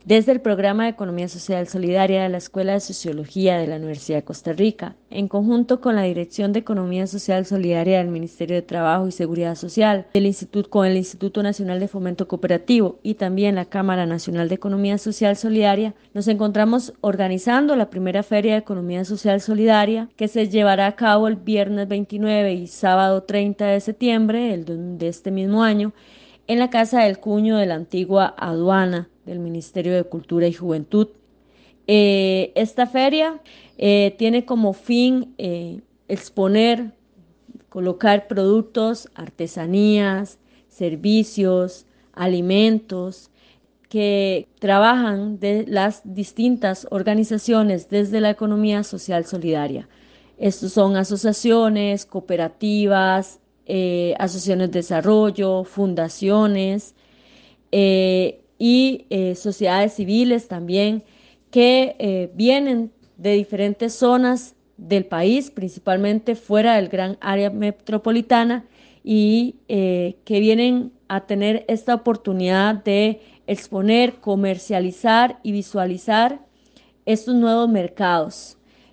desde el Programa de Economía Social Solidaria de la Escuela de Sociología de la Universidad de Costa Rica, en conjunto con la Dirección de Economía Social Solidaria del Ministerio de Trabajo y Seguridad Social, con el Instituto Nacional de Fomento Cooperativo y también la Cámara Nacional de Economía Social Solidaria, nos encontramos organizando la primera Feria de Economía Social Solidaria que se llevará a cabo el viernes 29 y sábado 30 de septiembre de este mismo año en la Casa del Cuño de la antigua aduana del Ministerio de Cultura y Juventud. Esta feria tiene como fin exponer, colocar productos, artesanías, servicios, alimentos que trabajan de las distintas organizaciones desde la economía social solidaria. Estos son asociaciones, cooperativas, asociaciones de desarrollo, fundaciones sociedades civiles también que vienen de diferentes zonas del país, principalmente fuera del gran área metropolitana y que vienen a tener esta oportunidad de exponer, comercializar y visualizar estos nuevos mercados.